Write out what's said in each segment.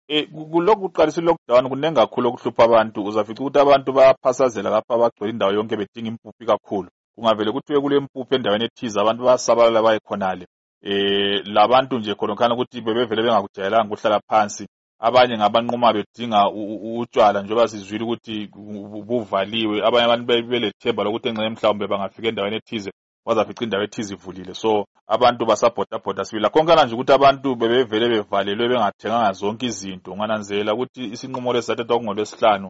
Kulokhu kuqalisa i-lockdown kunengi kakhulu okuhlupha abantu. Uzafica ukuthi abantu bayaphasazela lapha bagcwele indawo yonke bedinga impuphu kakhulu. Kungavele kuthiwe kule impuphu endaweni ethize abantu bayasabalala baye khonale. Labantu nje khonokana ukuthi bebevele bengakujayelanga ukuhlala phansi. Abanye ngabanquma bedinga utshwala njengoba sizwile ukuthi buvaliwe. Abanye abantu belethemba lokuthi engxe mhlawumbe bangafika endaweni ethize wazafica indawo ethize ivulile. So abantu basabhoda sibila konkana nje ukuthi abantu bebevele bevalelwe bengathenganga zonke izinto. Ungananzela ukuthi isinqumo lesathathwa ngolwesihlanu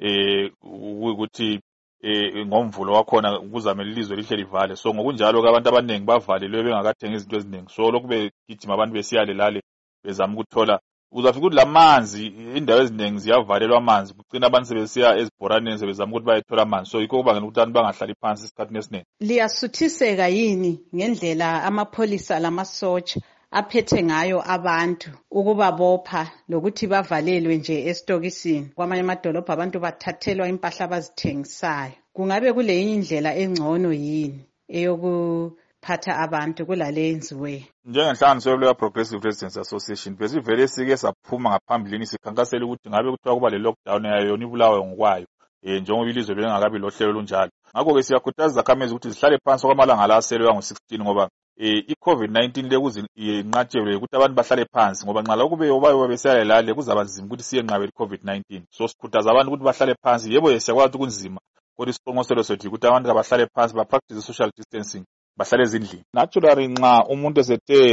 ukuthi ngomvulo wakhona kuzamela ilizwe lihle livale. So ngokunjalo ke abantu abaningi bavalelwe bengakathenga izinto eziningi. So lokhu begijima abantu besiyale lale bezama ukuthola. Uzafika ukuthi lamanzi indawo eziningi ziyavalelwa amanzi. Kugcina abantu sebesiya ezibhoraneni sebezama ukuthi bayethola amanzi. So yikho kubangela ukuthi abantu bangahlali phansi isikhathi esiningi. Liyasuthiseka yini ngendlela amapholisa lamasotsha aphethe ngayo abantu ukubabopha lokuthi bavalelwe nje estokisini? Kwamanye amadolobha abantu bathathelwa impahla abazithengisayo. Kungabe kule indlela engcono yini eyokuphatha abantu kulale yenziwe? Njengenhlanganiso ya Progressive Residents Association besivele sike saphuma ngaphambilini sikhankasela ukuthi ngabe kuthiwa kuba le lockdown yayo yona ibulawe ngokwayo njengoba ilizwe belingakabi lohlelo lunjalo. Ngakho ke siyakhuthaza izakhamizi ukuthi zihlale phansi kwamalanga la aselwe ngo-16 ngoba i-COVID-19 lekuze inqatshelwe ukuthi abantu bahlale phansi ngoba nxa lokhu beyobayo besiyale lale kuzaba nzima ukuthi siyenqabele i-COVID-19. So sikhuthaza abantu ukuthi bahlale phansi. Yebo siyakwazi ukuthi kunzima kodwa isiqonqoselo sethu ukuthi abantu kabahlale phansi ba-practice social distancing bahlale ezindlini. Naturally nxa umuntu esethe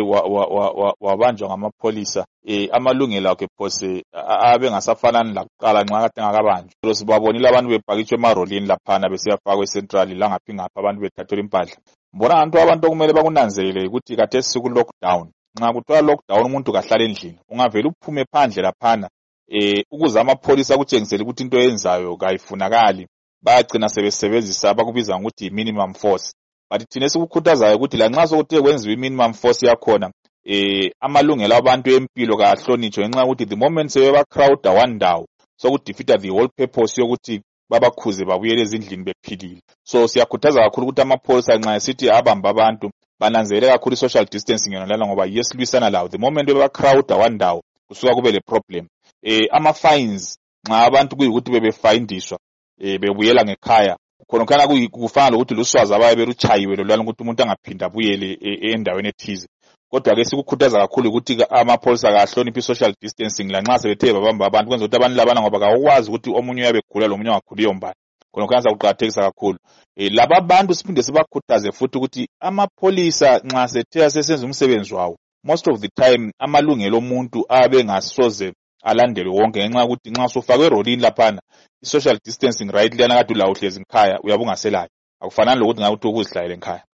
wabanjwa ngamapholisa amalungelo akhe phose abe ngasafanani lakuqala nxa kade engakabanjwa. Sibabonile abantu bepakitshwe emarolini laphana besiyafakwa eCentral langaphi ngapha abantu bethathelwa impahla. Mbona abantu okumele bakunanzelele ukuthi khathesi siku-lockdown. Nxa kuthiwa lockdown umuntu kahlale endlini ungavele uphume phandle laphana ukuze amapholisa akutshengisele ukuthi into yenzayo kayifunakali bayagcina sebesebenzisa abakubiza ngokuthi yi-minimum force. But thina esikukhuthazayo ukuthi lanxa sokuthe kwenziwa i-minimum force yakhona amalungelo abantu empilo kahlonitshwe ngenxa ukuthi the moment sebeba-crowda one ndawo sokudefeata the whole purpose yokuthi babakhuze babuyele ezindlini bephilile. So siyakhuthaza kakhulu ukuthi amapholisa nxa esithi abamba abantu bananzelele kakhulu i-social distancing yona lana ngoba yesilwisana lawo. The moment beba-crowda one ndawo kusuka kube le problem. Ama-fines nxa abantu kuyikuthi bebefayindiswa bebuyela ngekhaya khonokana kufana lokuthi luswazi abaye beruchayiwe lolwana ukuthi umuntu angaphinda abuyele endaweni ethize. Kodwa ke sikukhuthaza kakhulu ukuthi amapholisa kahloniphe i-social distancing lanxa sebethe babamba abantu kwenza ukuthi abantu labana ngoba kakwazi ukuthi omunye uyabegula lomunye ongaguli yombani. Khonokana sakuqakathekisa kakhulu. Laba abantu siphinde sibakhuthaze futhi ukuthi amapholisa nxa sethe asesenza umsebenzi wawo most of the time amalungelo omuntu abe ngasoze alandelwe wonke ngenxa ukuthi nxa usufakwe erolini laphana i-social distancing right liyana kade ulawo uhlezi ngikhaya uyabungaselayo akufanani lokuthi ngakuthi ukuzihlayele ngikhaya.